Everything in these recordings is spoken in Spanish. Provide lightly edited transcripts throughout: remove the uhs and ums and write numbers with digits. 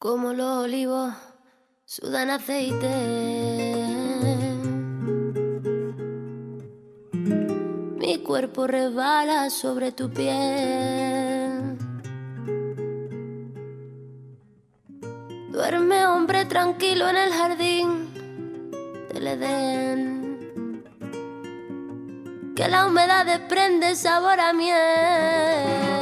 Como los olivos sudan aceite, mi cuerpo resbala sobre tu piel. Duerme, hombre, tranquilo en el jardín del Edén, que la humedad desprende sabor a miel.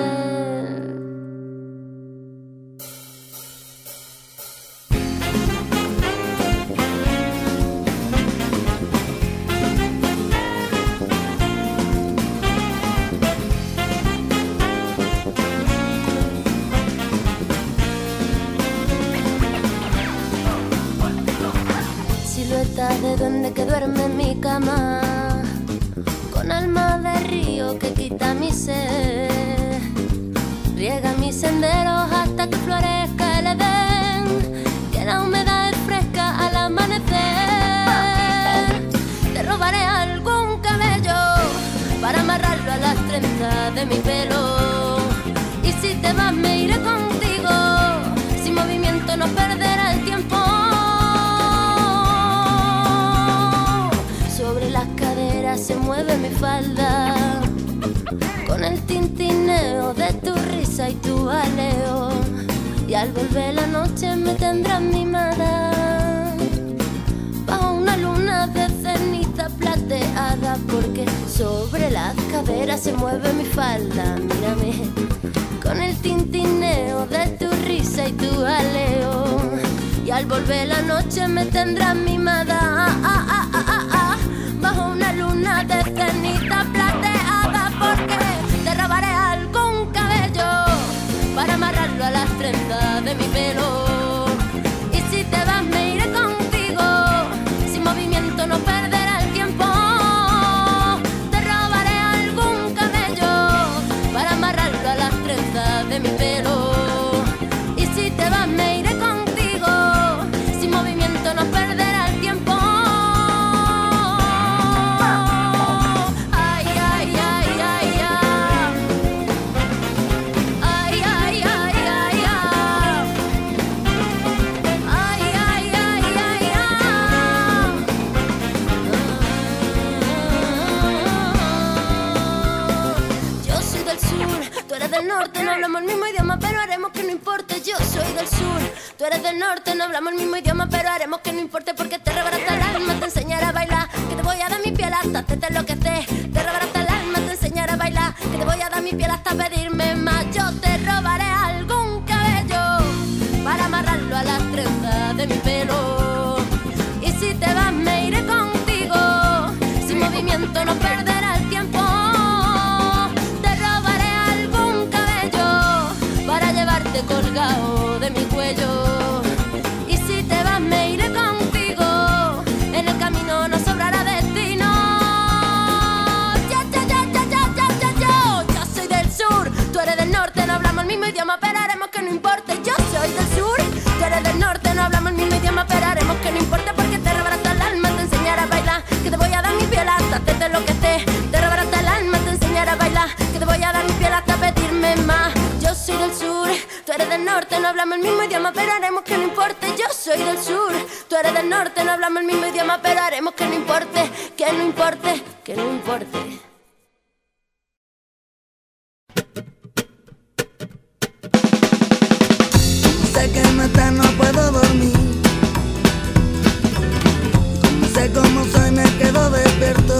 De donde que duerme en mi cama, con alma de río que quita mi sed, riega mis senderos hasta que florezca el Edén, que la humedad es fresca al amanecer. Te robaré algún cabello para amarrarlo a las trenzas de mi pelo, y si te vas me iré contigo, sin movimiento no perderá el tiempo. Se mueve mi falda con el tintineo de tu risa y tu baleo, y al volver la noche me tendrás mimada bajo una luna de ceniza plateada, porque sobre las caderas se mueve mi falda. Mírame con el tintineo de tu risa y tu baleo, y al volver la noche me tendrás mimada bajo una luna de ceniza plateada, porque te robaré algún cabello para amarrarlo a las trenzas de mi pelo, y si te vas me iré contigo, sin movimiento no perderá el tiempo. Te robaré algún cabello para amarrarlo a las trenzas de mi pelo, y si te vas me iré contigo, sin movimiento no perderá el tiempo. No hablamos el mismo idioma, pero haremos que no importe. Yo soy del sur, tú eres del norte. No hablamos el mismo idioma, pero haremos que no importe, porque te robaré hasta el alma, te enseñaré a bailar, que te voy a dar mi piel hasta hacerte enloquecer. Te robaré hasta el alma, te enseñaré a bailar, que te voy a dar mi piel hasta pedirme más. Yo te robaré algún cabello para amarrarlo a las trenzas de mi pelo, y si te vas me iré contigo, sin movimiento no perderá el tiempo. Colgado de mi cuello, y si te vas me iré contigo, en el camino no sobrará destino. Yo soy del sur, tú eres del norte. No hablamos el mismo idioma, pero haremos que no importe. Yo soy del sur, tú eres del norte. No hablamos el mismo idioma, pero haremos que no importe, porque te robaré hasta el alma, te enseñaré a bailar, que te voy a dar mi piel hasta hacerte lo que esté. Te robaré hasta el alma, te enseñaré a bailar, que te voy a dar mi piel hasta pedirme más. Yo soy del sur, tú eres del norte. No hablamos el mismo idioma, pero haremos que no importe. Yo soy del sur, tú eres del norte. No hablamos el mismo idioma, pero haremos que no importe, que no importe, que no importe. Sé que no está, no puedo dormir. Como sé cómo soy, me quedo despierto.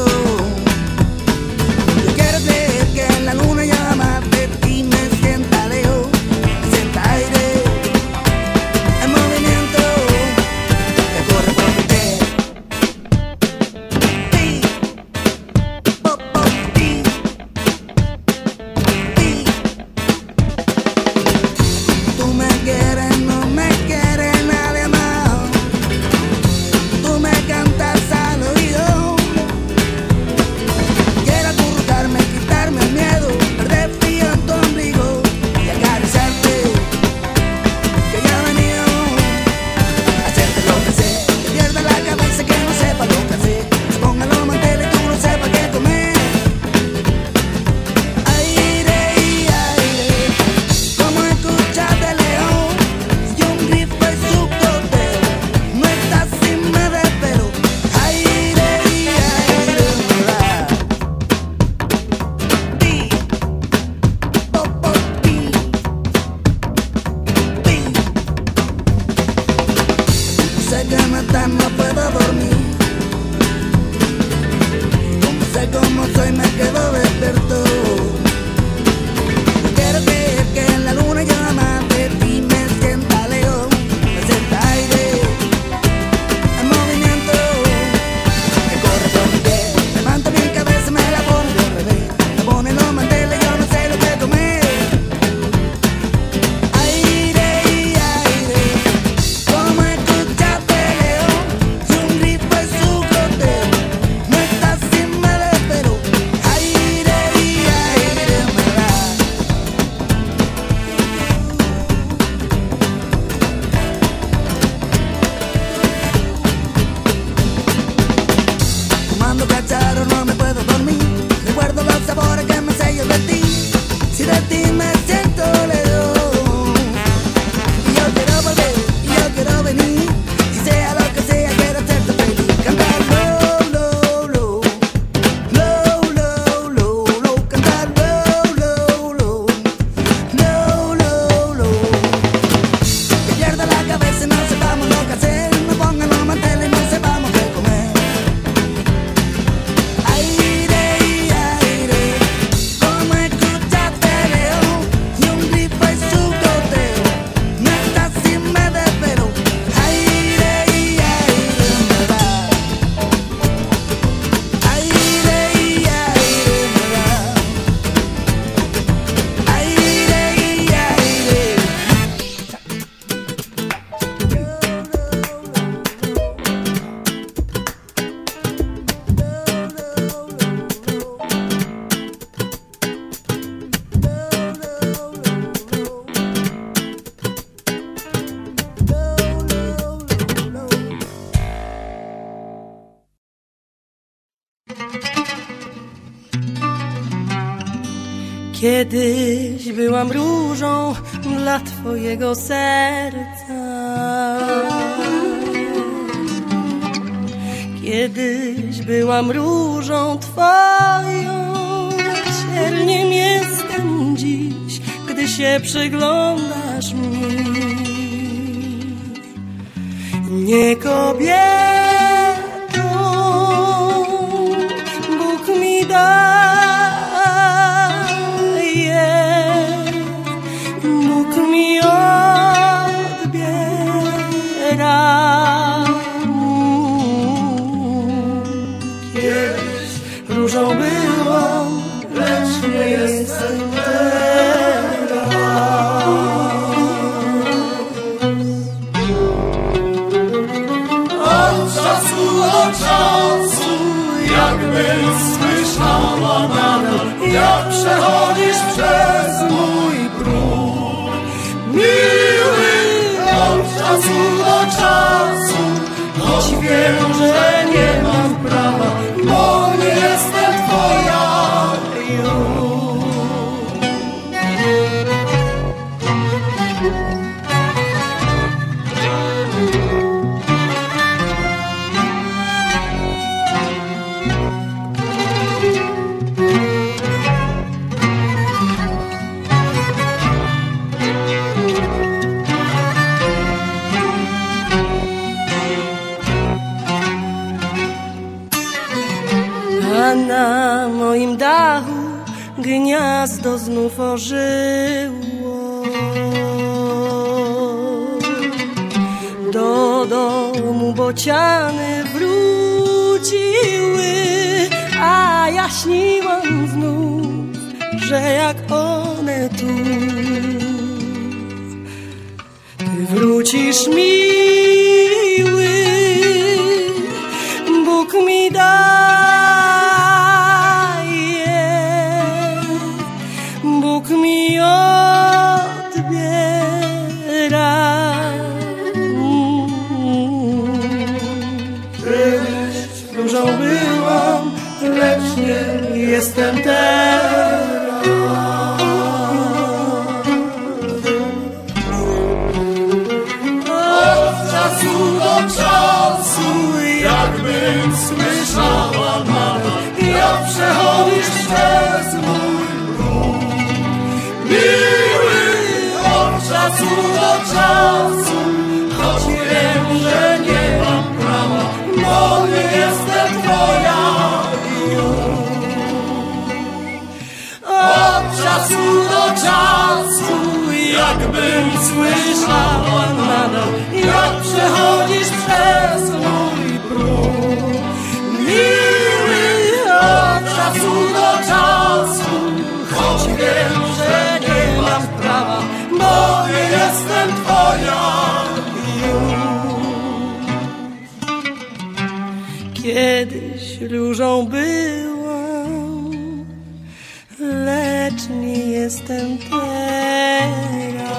Yo quiero creer que en la luna llama de ti me sienta lejos, me sienta aire, en movimiento que corre por mi piel. Pi, pop, pop, pi, pi. Tú me quieres, no me quiere nadie más. Tú me cantas al oído. Quiero acurrucarme, quitarme el miedo. que me dan no puedo dormir. Como sé cómo soy me quedo despierto. No quiero creer que en la luna llama de ti me sienta lejos, me sienta aire en movimiento que corre por mi piel. Levanta mi cabeza, me la pone de revés, me pone los manteles, yo no sé lo que comer. Aire, aire, como escuchaste lejos, y un grito es su goteo, no estás sin me desespero. Aire, aire, me da. Fumando cacharro no me puedo dormir. Recuerdo los sabores que me sellan de ti. Si de ti me siento lejos, y yo quiero volver, y yo quiero venir, y sea lo que sea quiero hacerte feliz. Cantar low, low, low, low, low, low, low. Cantar low, low, low, low, low, low. Que pierda la cabeza y no sepamos lo que hacer. No pongan los manteles y no sepamos qué comer. Aire, aire, como escuchaste lejos, y un grito es su goteo, no estás sin me desespero. Aire, aire, me da. Aire, aire, me da. Aire, Kiedyś byłam różą dla twojego serca. Kiedyś byłam różą twoją. Cierniem jestem dziś, gdy się przyglądasz mi. Nie kobietą Bóg mi daje, Bóg mi odbiera. Kiedyś różą byłam, lecz nie jestem teraz. Od czasu do czasu, jakbym słyszała nadal, jak przechodzisz przez mój próg. Miły, od czasu do czasu, choć wiem, że nie mam prawa, bo nie jestem twoja już. A na moim dachu gniazdo znów ożyło. Do domu bociany wróciły, a ja śniłam znów, że jak one tu. Ty wrócisz miły, Bóg mi daje, Bóg mi odbiera. Kiedyś różą byłam, lecz nie jestem teraz. Od czasu do czasu, jakbym słyszała nadal, jak przechodzisz przez mój próg. Miły, od czasu do czasu, choć wiem, że nie czasu, jakbym słyszała nadal, jak przechodzisz przez mój próg. Miły od czasu do czasu, choć wiem, że nie mam prawa, bo nie jestem twoja już. Kiedyś różą byłam, lecz nie jestem teraz.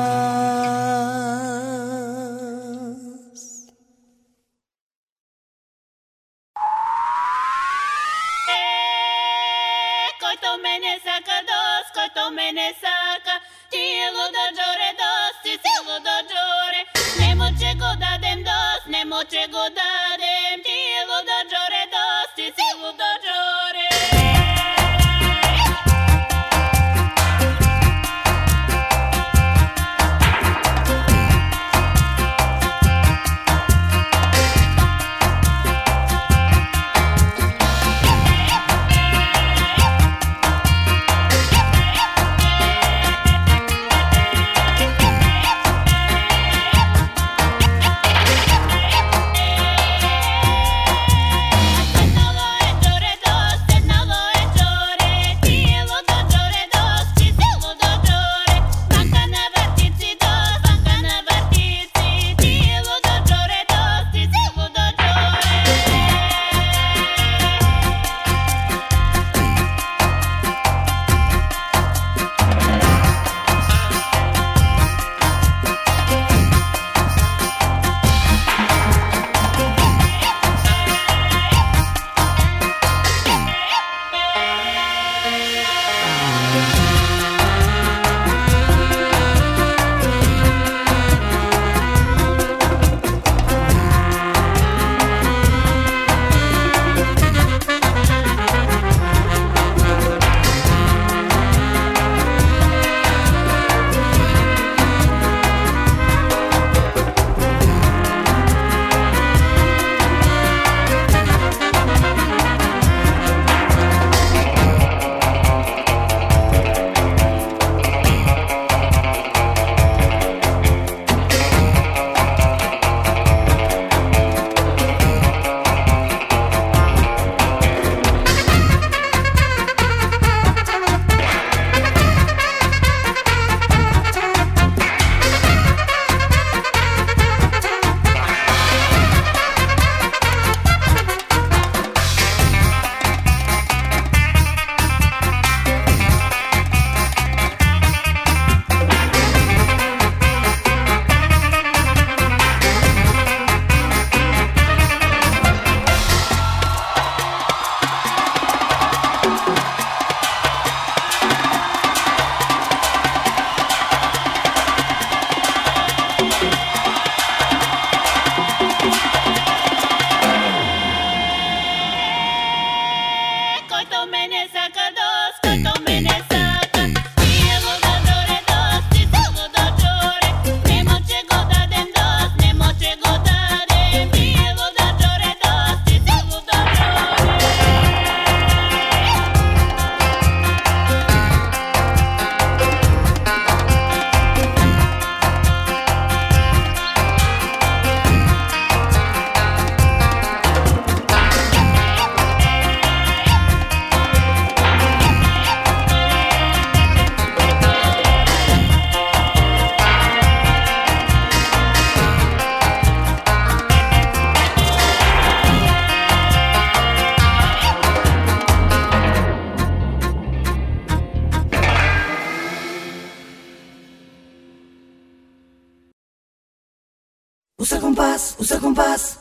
usa el compás,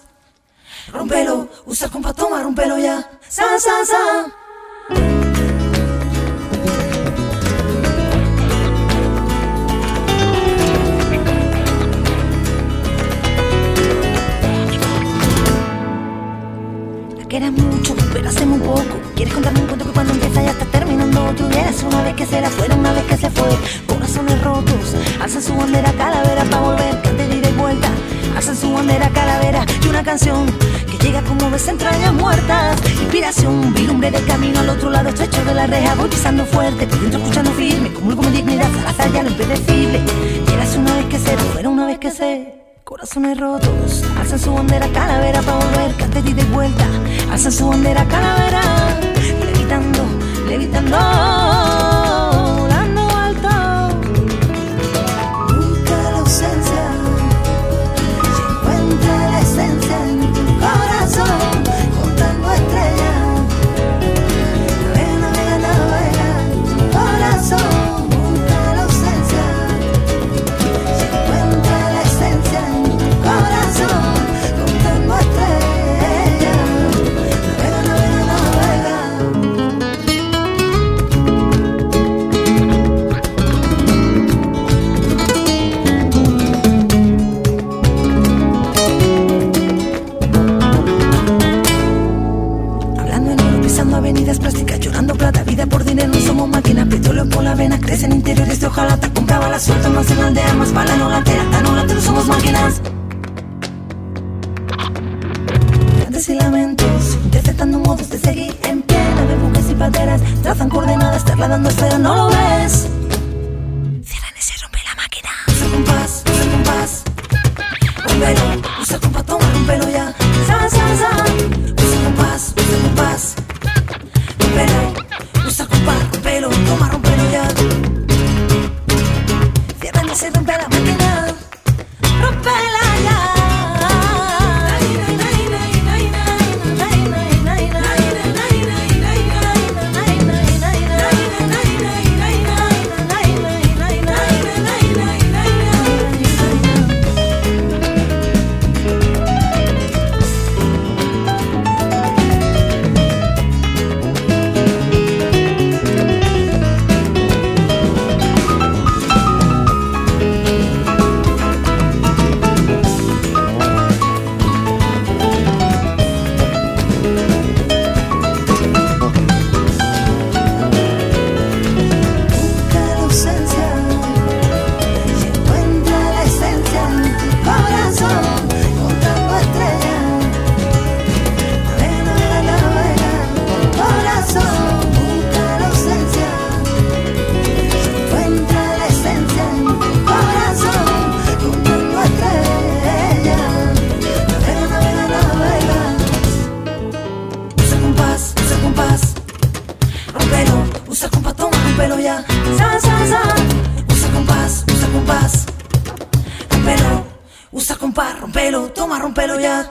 rompelo, usa el compás, toma, rompelo ya, sa, sa, sa. Quieres mucho, pero hacemos un poco. Quieres contarme un cuento que cuando empieza ya está terminando. Tú eres una vez que se la fuera, una vez que se fue. Corazones rotos, alzan su bandera calavera pa' volver. Que te di de vuelta, alzan su bandera calavera. calavera y una canción que llega como ves entrañas muertas. Inspiración, vislumbre del camino al otro lado estrecho de la reja. Voy pisando fuerte, por dentro escuchando firme, comulgo mi dignidad al azar ya lo impredecible. Eras una vez que ser, fuera una vez que ser. Corazones rotos, alzan su bandera calavera pa' volver, cante de ida y vuelta. Alzan su bandera calavera, levitando, levitando, volando alto. Busca la ausencia, si encuentra la esencia en tu corazón, contando estrellas. Navega, navega, navega en tu corazón. Busca la ausencia, si encuentra la esencia en tu corazón, contando estrellas. Navega, navega, navega. Hablando en oro, pisando avenidas plásticas, llorando plata, vida por dinero, no somos máquinas, petróleo por la vena, crecen interiores de hojalata, compraba la suerte, más en la aldea, más bala, no latera, no latero, somos máquinas. Grandes y lamentos, interpretando modos de seguir en pie, de buques y pateras, trazan coordenadas, trasladando esferas, no lo ves. Cierran y se rompe la máquina. Usa compás, rompelo, usa compás, toma, rompelo ya. Sa, sa, sa. Usa compás, rompelo, usa compás, rompelo, toma, rompelo ya. Cierran y se rompe la máquina. Rompela ya. Rompelo, toma, rompelo ya.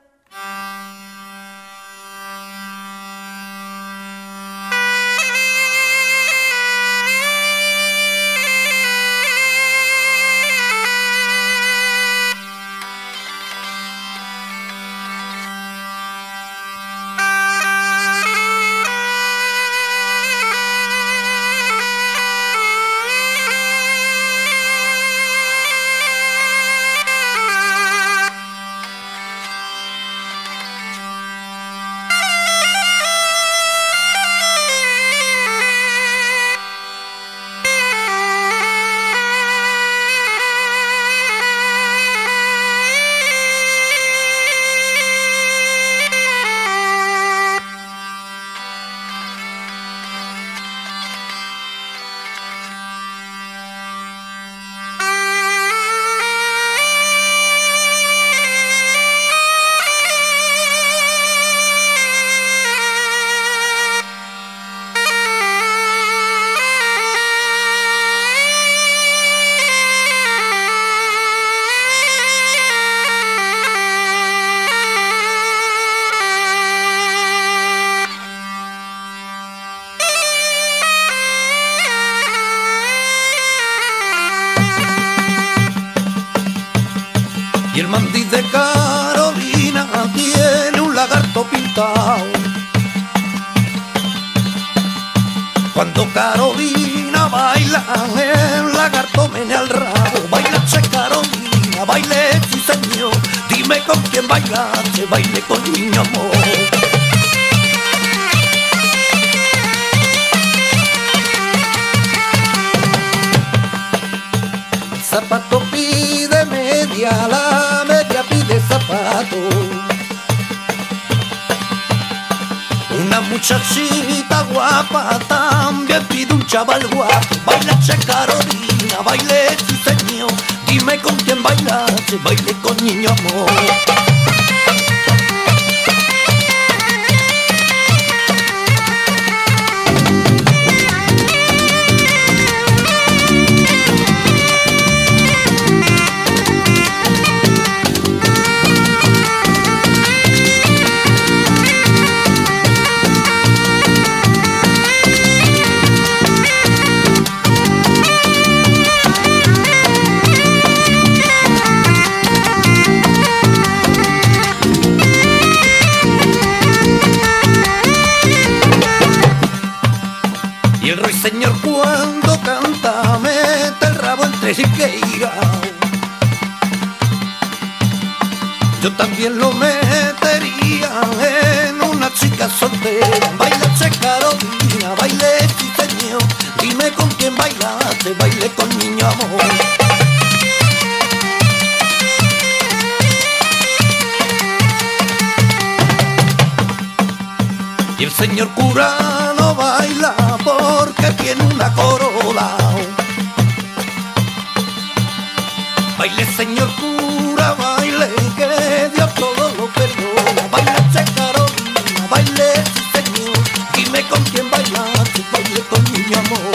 Y el mandí de Carolina tiene un lagarto pintado. Cuando Carolina baila, el lagarto menea el rabo. Baila che Carolina, baile sí señor. Dime con quién bailaste, baile con mi amor. Zapato zapato pide media, la media pide zapato. Una muchachita guapa también pide un chaval guapo. Baila Che Carolina, baile sí señor. Dime con quién bailaste, baile con Niño Amor. Señor, cuando canta mete el rabo entre higueras. Yo también lo metería en una chica soltera. Baila Che Carolina, baile sí señor. Dime con quién bailaste, baile con Niño Amor. Y el señor cura no baila porque tiene una corola. Baile señor cura, baile que Dios todo lo perdona. Baila Che Carolina, baile sí señor. Dime con quién bailaste, baile con Niño Amor.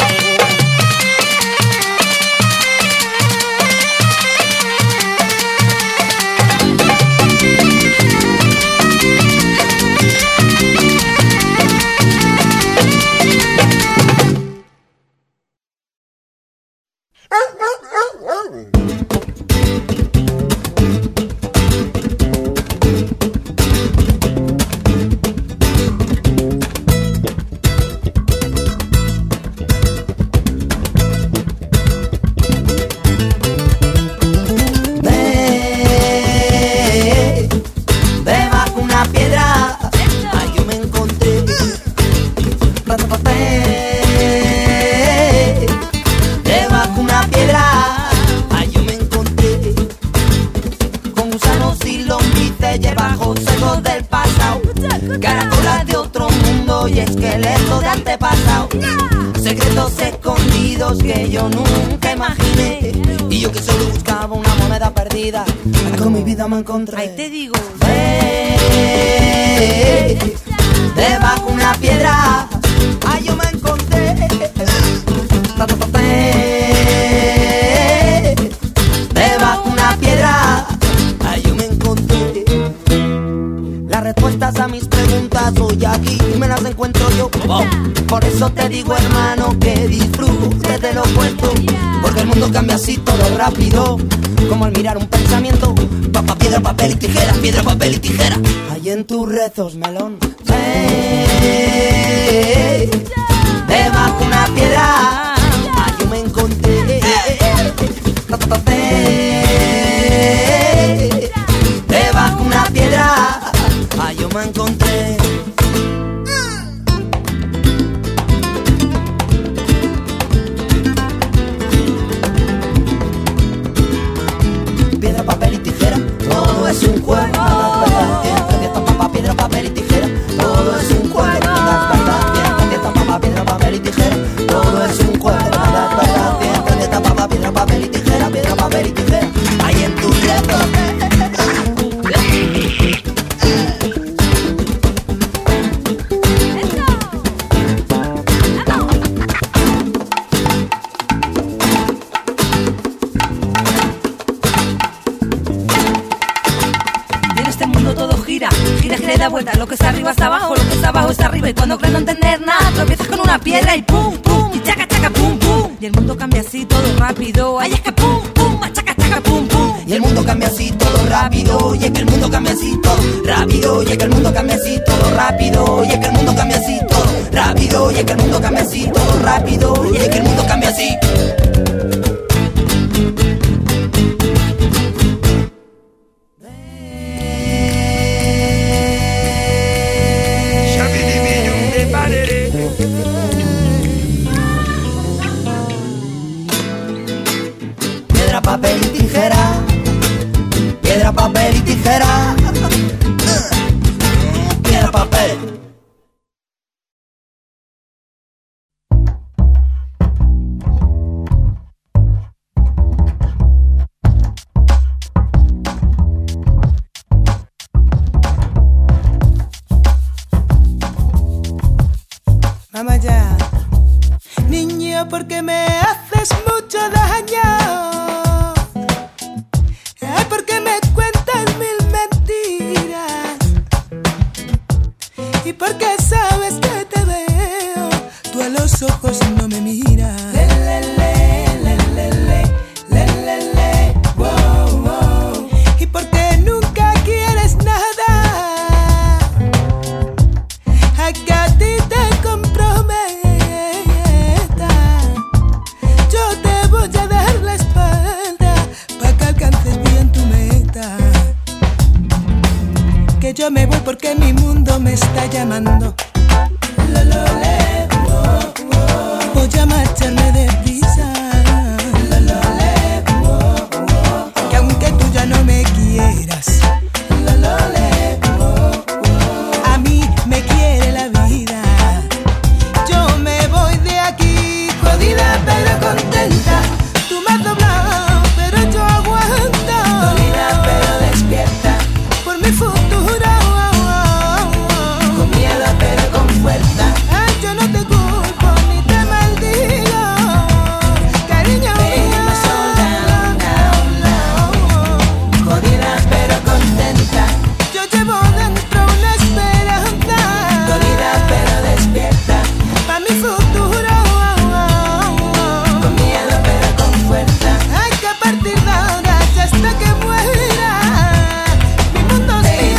Que yo nunca imaginé. Y yo que solo buscaba una moneda perdida, con mi vida me encontré. Ahí te digo. Debajo una piedra, ahí yo me encontré. Debajo una piedra, ahí yo me encontré. Las respuestas a mis preguntas hoy aquí me las encuentro yo. Por eso te digo, hermano, que disfrutes de lo puesto, porque el mundo cambia así todo rápido, como al mirar un pensamiento. Piedra, papel y tijera, piedra, papel y tijera. Ahí en tus rezos, melón. Debajo una piedra, ahí yo me encontré. Debajo una piedra, ahí yo me encontré. Piedra, papel y tijera, todo es un juego. Piedra, papel y tijera, todo es un juego. Piedra, papel y tijera, todo es un juego. Piedra, papel y tijera, piedra, papel y tijera. Ahí en tu dedo. Gira y da vuelta, lo que está arriba está abajo, lo que está abajo está arriba. Y cuando crees no entender nada, tropiezas con una piedra y pum, pum, y chaca, chaca, pum, pum. Y el mundo cambia así todo rápido, ay es que pum, pum, chaca, chaca, pum, pum. Y el mundo cambia así todo rápido, y es que el mundo cambia así todo rápido, y es que el mundo cambia así todo rápido, y es que el mundo cambia así todo rápido, y es que el mundo cambia así todo rápido, y es que el mundo cambia así. Piedra, papel y tijera. Piedra, papel y tijera. Piedra, papel. Vamos ya. Niño, porque me haces mucho daño. Ay, porque me cuentas mil mentiras. Y porque sabes que te veo, tú a los ojos no me miras. Wow, wow. Y porque nunca quieres nada. A que a ti te comprometa. Yo te voy a dar la espalda pa' que alcances bien tu meta. Que yo me voy porque mi mundo me está llamando. Voy a marcharme deprisa. Que aunque tú ya no me quieras, a mí me quiere la vida. Yo me voy de aquí, jodida pero contenta. Tú me has doblado, pero yo aguanto. Dolida pero despierta por mi futuro. Con miedo pero con fuerza. Ay, yo no te culpo ni te maldigo, cariño mío. Jodida pero contenta. Yo llevo dentro una esperanza. Dolida pero despierta pa' mi futuro. Con miedo pero con fuerza. Ay, que a partir de ahora ya hasta que muera mi mundo es mío.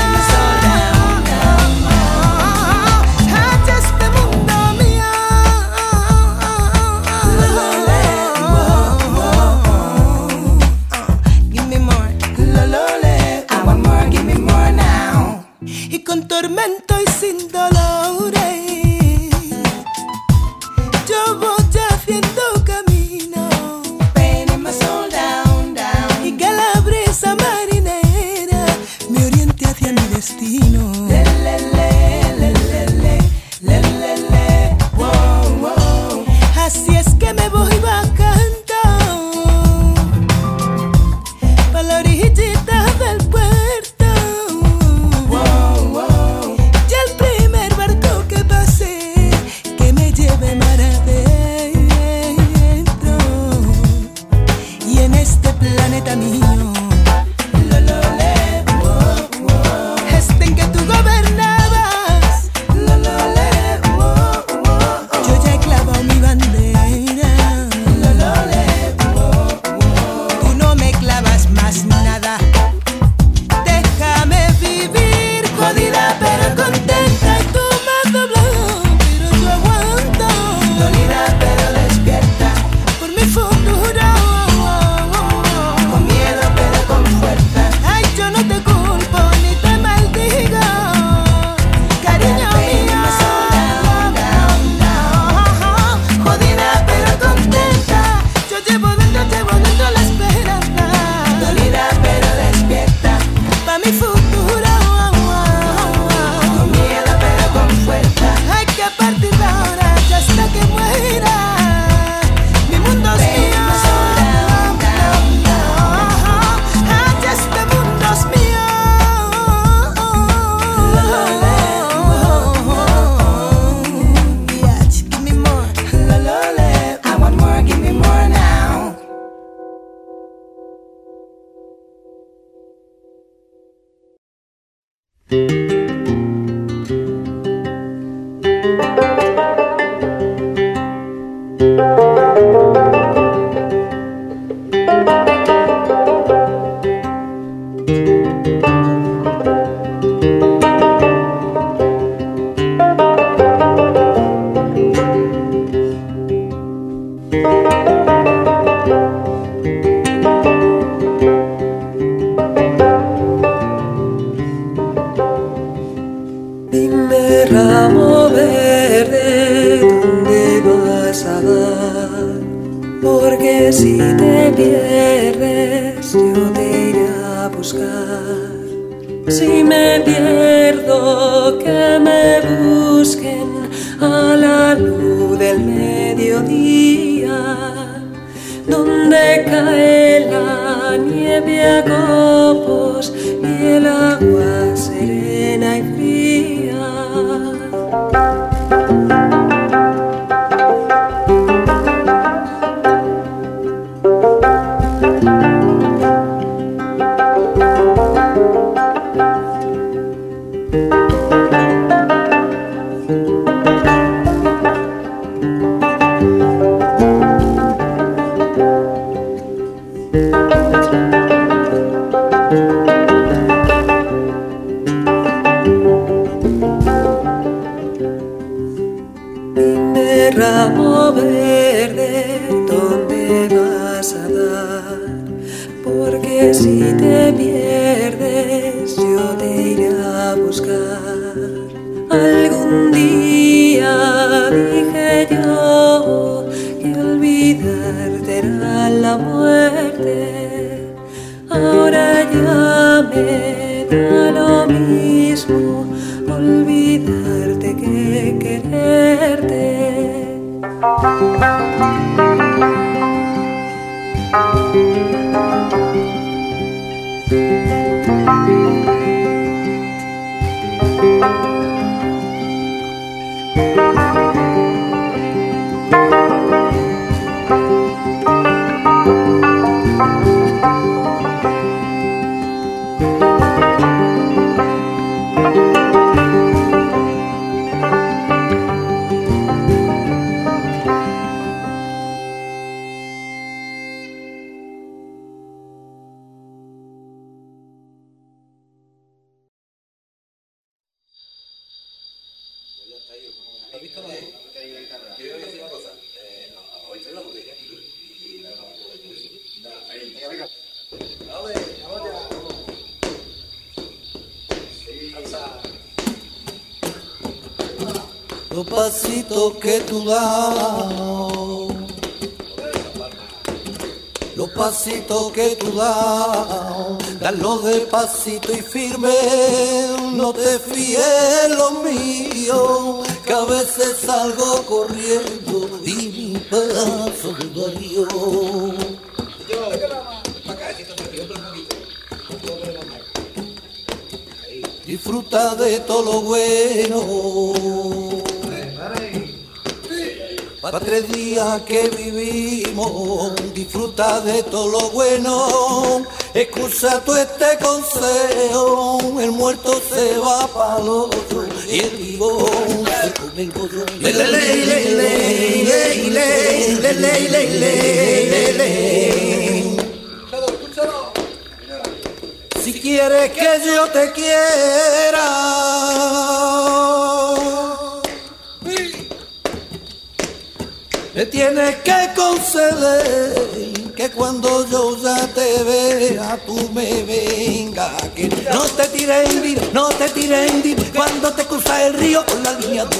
Ay, este mundo mío. Give me more. I want more, give me more now. Y con tormento y sin dolores, yo voy haciendo camino. Bending my soul down, down. Y que la brisa marinera me oriente hacia mi destino. Wow, wow. Así es que me voy bajando pa' la orillita del puerto. Wow, wow. Y el primer barco que pase, que me lleve mar adentro. Y en este planeta mío, este en que tú gobernabas, yo ya he clavado mi bandera. Tú no me clavas más nada. Déjame vivir, jodida pero contenta. Y tú me has doblado, pero yo aguanto. Dolida pero despierta por mi futuro. Con miedo pero yo te iré a buscar. Si me pierdo, que me busquen a la luz del mediodía, donde cae la nieve a copos y el agua serena y fría. Ramo verde, ¿dónde vas a dar? Porque si te pierdes, yo te iré a buscar. Algún día dije yo que olvidarte era la muerte. Ahora ya me da lo mismo olvidarte que quererte. Los pasitos que tú das, los pasitos que tú das, darlos despacito y firme, no te fíes lo mío, que a veces salgo corriendo y mi paso varío. Disfruta de todo lo bueno, pa' 3 días que vivimos, disfruta de todo lo bueno, escucha tú este consejo, el muerto se va para el otro y el vivo se come el pollo. Si quieres que yo te quiera, me tienes que conceder que cuando yo ya te vea tú me vengas, que no te tires en dir, no te tires en dir cuando te cruzas el río con la línea de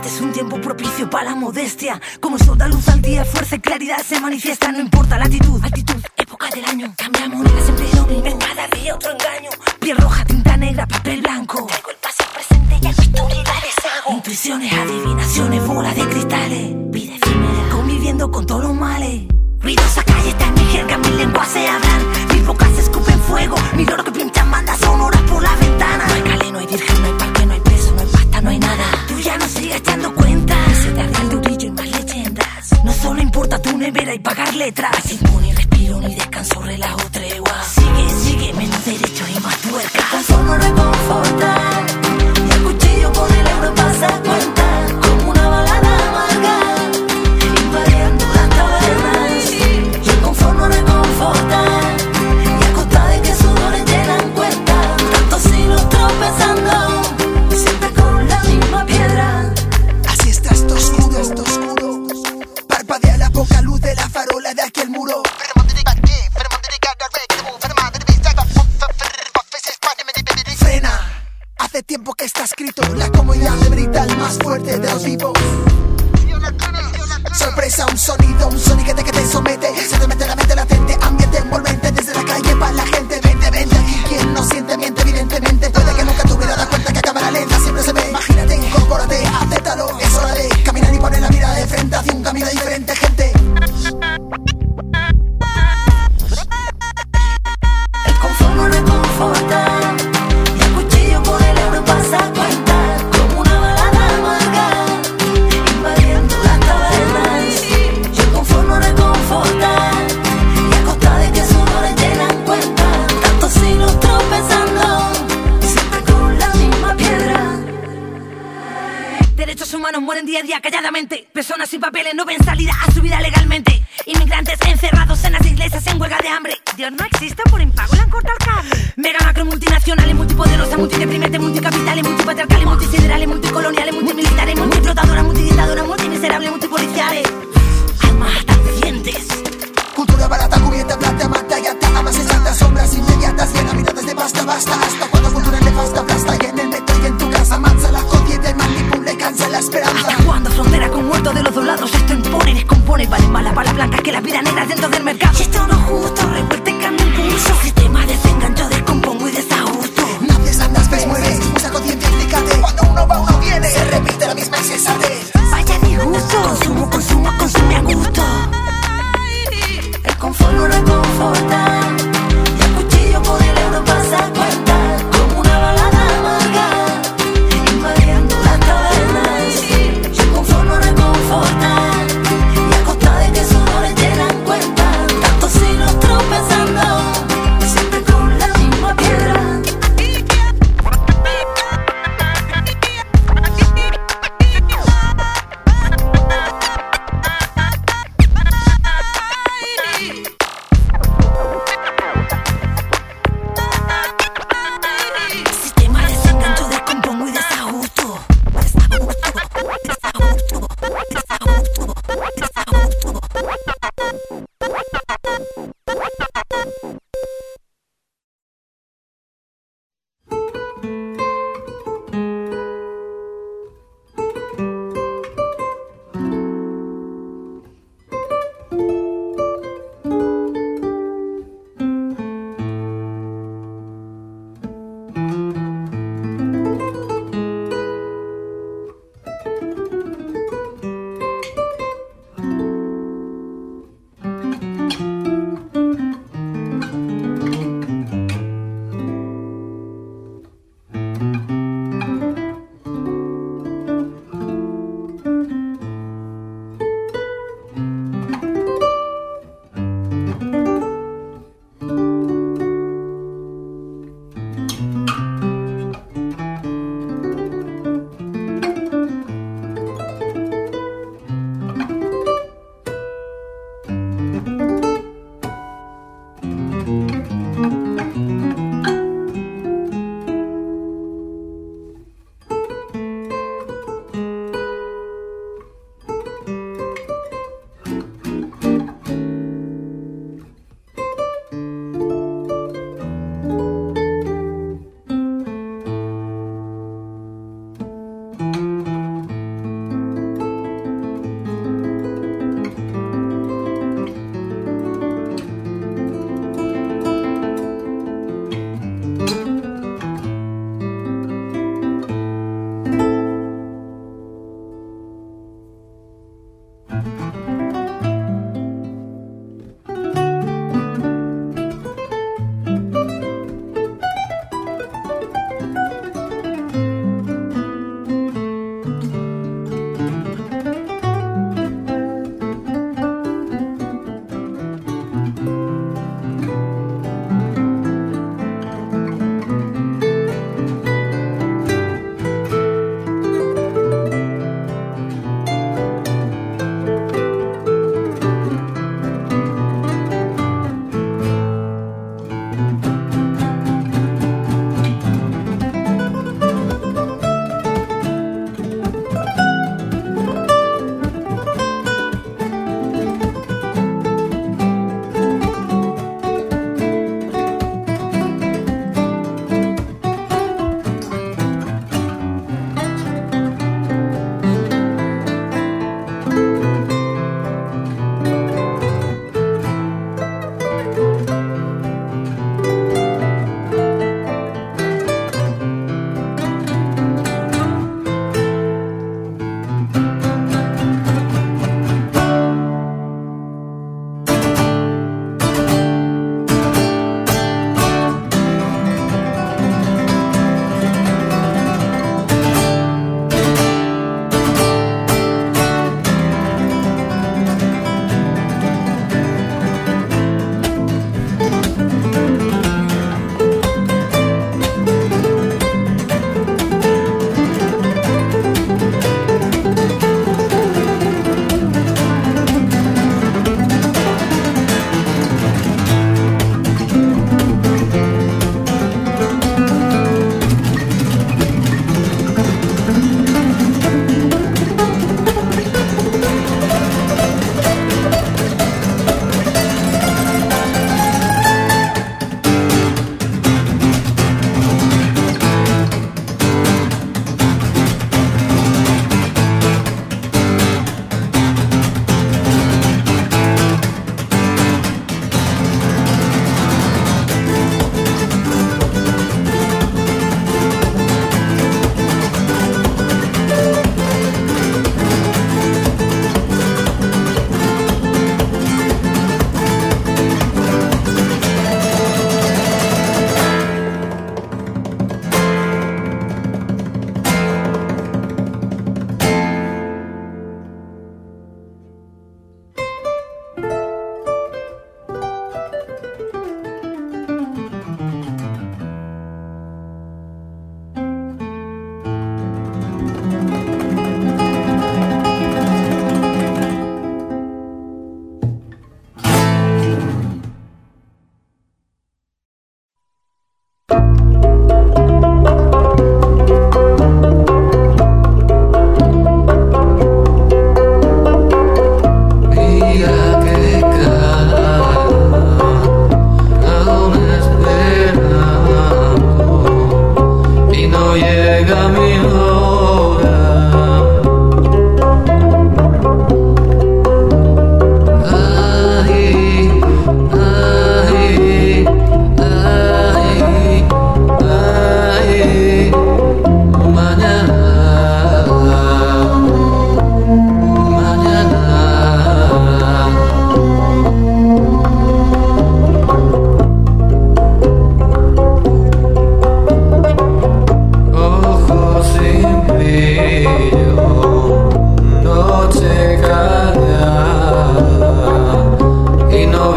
Este es un tiempo propicio para la modestia. Como el sol da luz al día, fuerza y claridad se manifiesta. No importa la actitud, época del año. Cambia moneda, siempre lo mismo. Cada día otro engaño. Piel roja, tinta negra, papel blanco. Traigo el pasado, presente y el futuro y la deshago. Intuiciones, adivinaciones, bolas de cristales. Vida efímera, conviviendo con todos los males. Ruidosa calle está en mi jerga, mis lenguas se hablan. Mis bocas se escupen fuego, mi loro que pincha manda sonoras por la ventana. No hay calé, no hay virgen, no hay parque, no hay preso, no hay pasta, no hay nada. Tú ya no sigues echando cuentas. Se te arde el durillo y más leyendas. No solo importa tu nevera y pagar letras. Sin ni respiro, ni descanso, relajo, tregua. Sigue, menos derechos y más tuerca. Tan solo reconforta. Y el cuchillo con el euro pasa cuenta. Como una balada amarga, invadiendo las tabernas. Y el confort no reconforta. Y a costa de que sudores llenan cuenta. Tantos siglos tropezando, siempre con la misma piedra. Así estás oscuro, parpadea la poca luz de la farola de aquel muro. Frena, hace tiempo que está escrito. La comodidad me grita el más fuerte de los vivos. Sorpresa, un sonido que te somete. Se te mete la mente latente, ambiente envolvente. Desde la calle para la gente, vente aquí. Quien no siente, miente evidentemente. Puede que nunca te hubiera dado cuenta que a cámara lenta siempre se ve. Imagínate, incorpórate, acéptalo. Es hora de caminar y poner la mirada de frente hacia un camino diferente, gente. El confort no reconforta. Y el cuchillo con el euro pasa cuenta. Como una balada amarga, invadiendo las tabernas. Y el confort no reconforta. Y a costa de que sudores llenan cuenta. Tantos siglos tropezando, siempre con la misma piedra. Derechos humanos mueren día a día calladamente. Personas sin papeles no ven salida a su vida legalmente. Inmigrantes encerrados en las iglesias en huelga de hambre. Dios no existe, por impago le han cortado el cable. Mega macro multinacionales, multipoderosas, multideprimente, multicapitales, multipatriarcales, multisiderales, multicoloniales, multimilitares, multiexplotadoras, multidictadoras, multimiserables, multipoliciales. Almas atacientes. Cultura barata, cubierta, plata, mata y ata. Amas exactas, sombras inmediatas y en habitantes de pasta, basta. Hasta cuando cultura nefasta aplasta. Y en el metro y en tu casa mansa la jodienda y manipula y cansa la esperanza. ¿Hasta cuándo frontera con muertos de los dos lados? Esto impone y descompone. Valen más las balas blancas que las vidas negras dentro del mercado. Y esto no es justo, revuelta y cambio en curso. Sistema desengancho, descompongo y desajusto. Naces, andas, ves, mueres. Usa conciencia, explícate. Cuando uno va, uno viene. Se repite la misma y se sale. Vaya disgusto. Consume a gusto. El confort no reconforta. Y el cuchillo con el euro pasa cuenta. Como una balada amarga, invadiendo las tabernas. Y el confort no reconforta. Y a costa de que sudores llenan cuenta.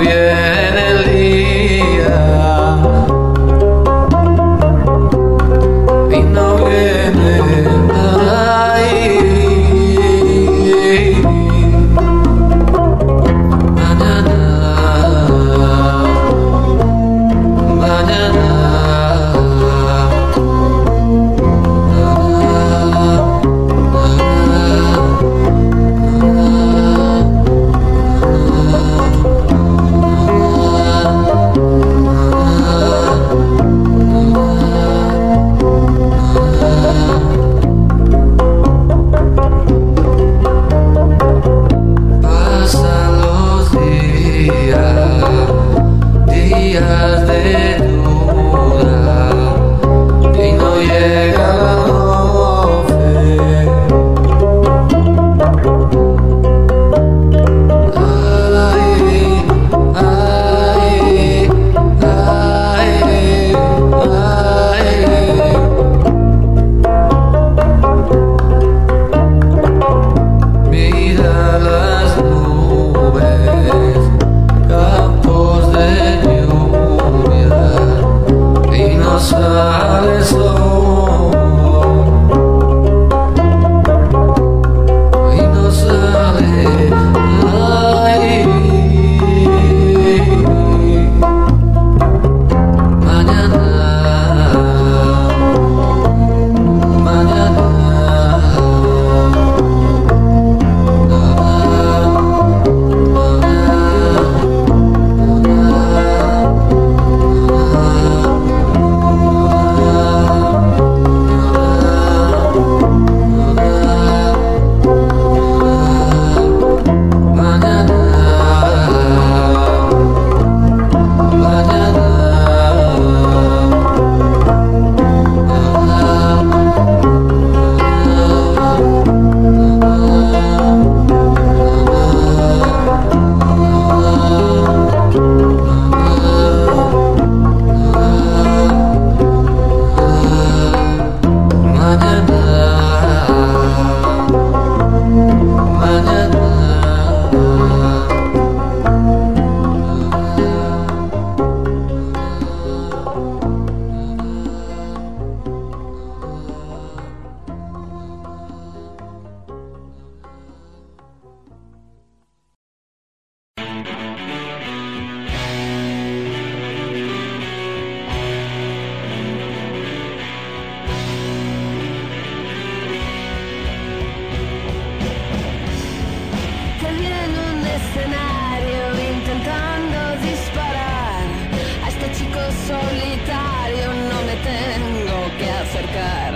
viene el día y no viene ahí. Solitario, no me tengo que acercar.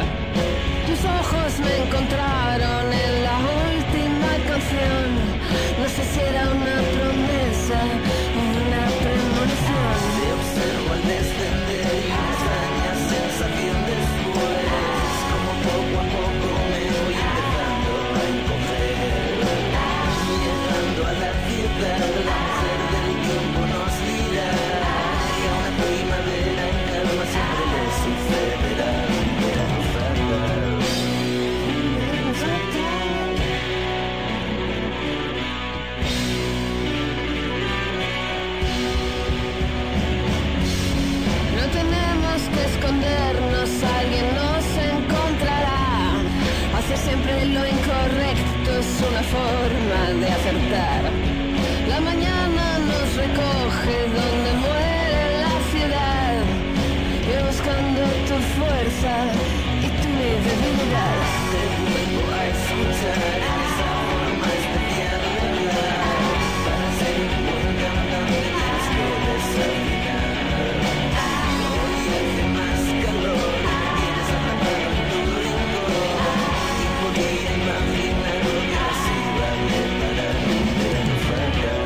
Tus ojos me encontraron en la última canción. No sé si era una promesa o una premonición. Te observo al descender y una extraña sensación después. Como poco a poco me voy empezando a encoger. Llegando a la ciudad, la mujer del tiempo nos dirá. Primavera en calma siempre le sucederá. Verano fatal. No tenemos que escondernos, alguien nos encontrará. Hacer siempre lo incorrecto es una forma de acertar. La mañana nos recoge donde muere la ciudad. Yo buscando tu fuerza y tu debilidad. Te vuelvo a escuchar en esa forma especial de hablar. Para ser importante tienes que desafinar. Hoy hace más calor, tienes atrapado en tu rincón. Y podía imaginar lo que así va a preparar un verano fatal.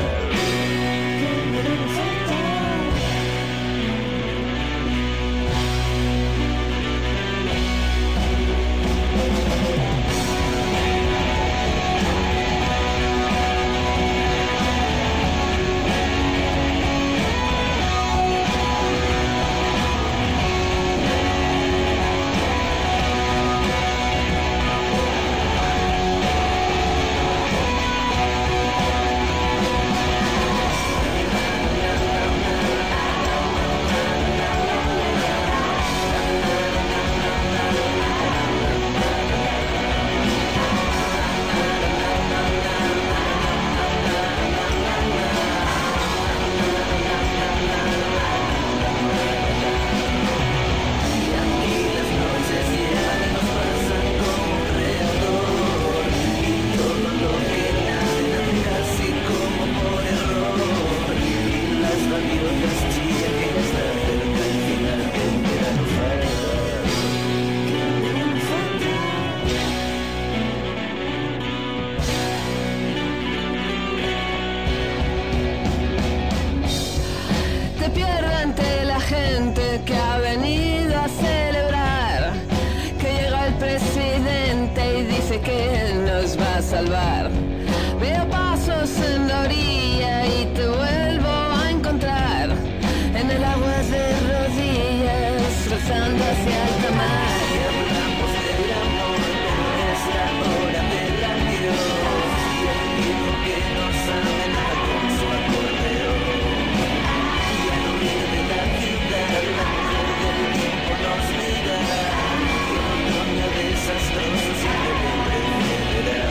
pierde ante la gente que ha venido a celebrar que llega el presidente y dice que él nos va a salvar. Veo pasos en la orilla y te vuelvo a encontrar en el agua de rodillas, rozando hacia alta mar. Hablamos del amor, es la hora del adiós, y el viejo que no sabe nada con su acordeón. Ya no viene la ciudad, la mujer del tiempo nos dirá que un otoño desastroso simplemente volverá.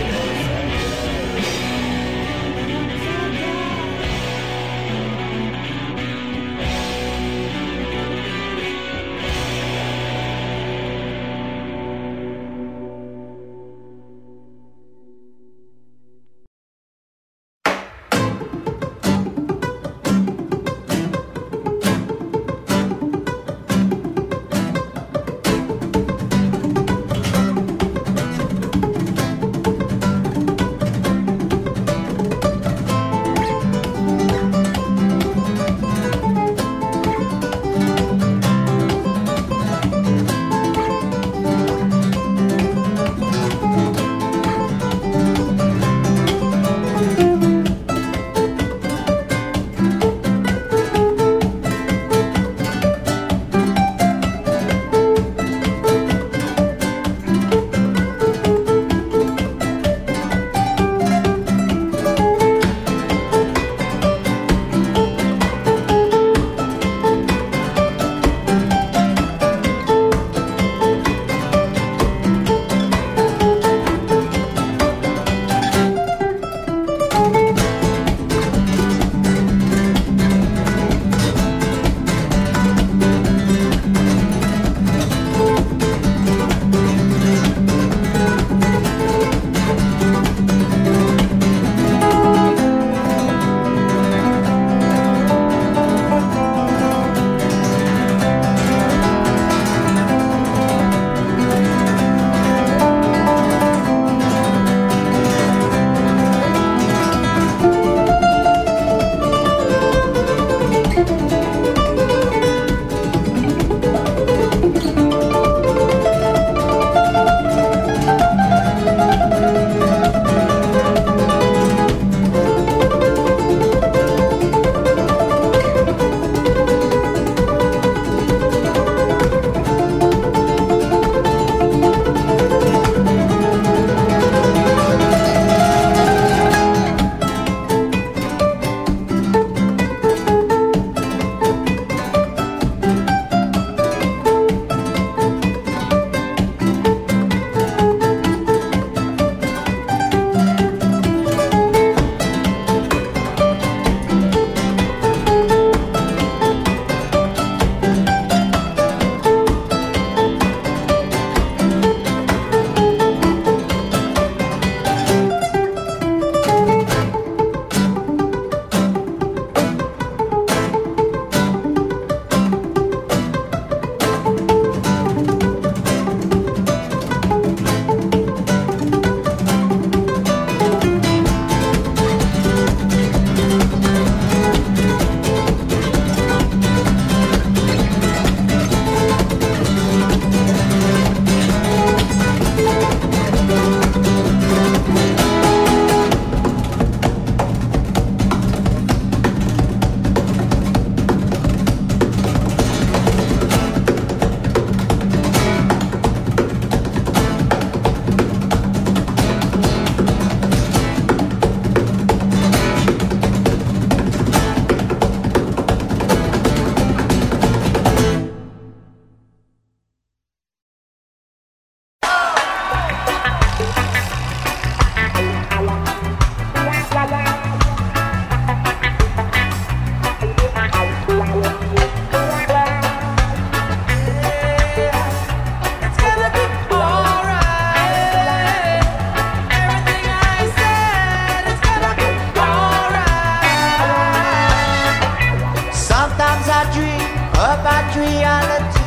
reality.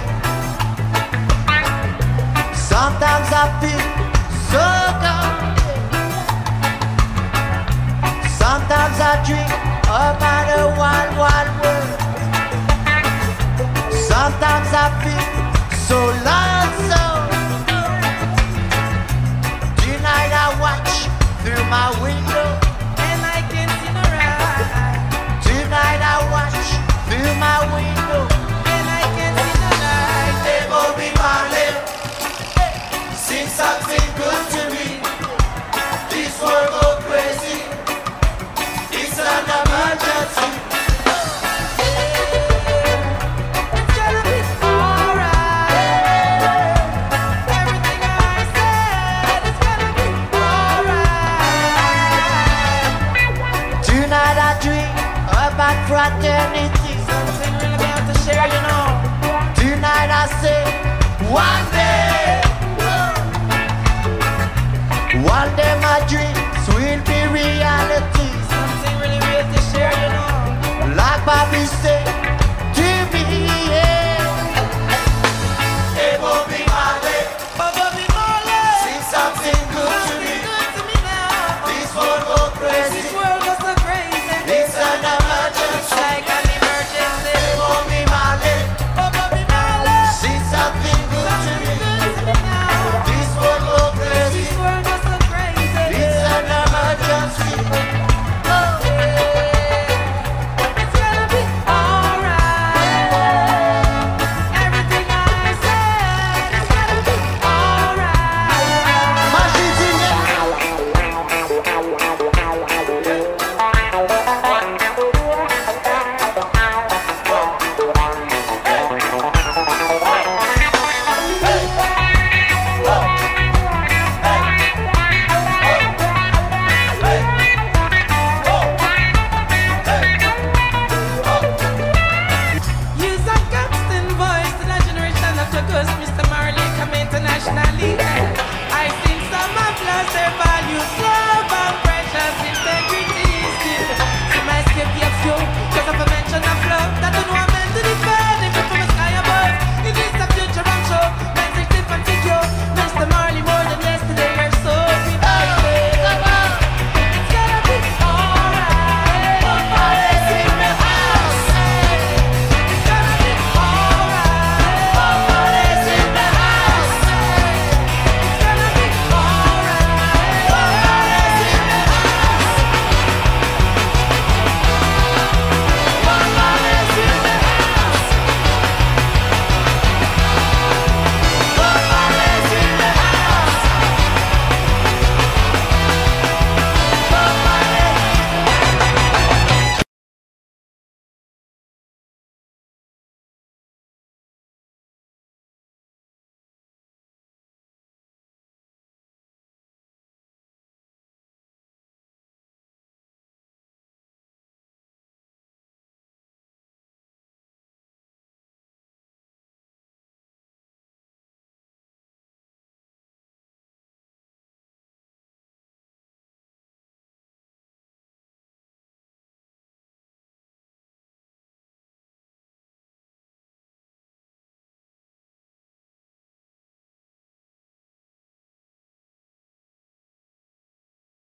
Sometimes I feel so gone. Sometimes I dream about a wild, wild world. fraternity. Something we're going to share, you know. Tonight I say, one day my dreams will be realities.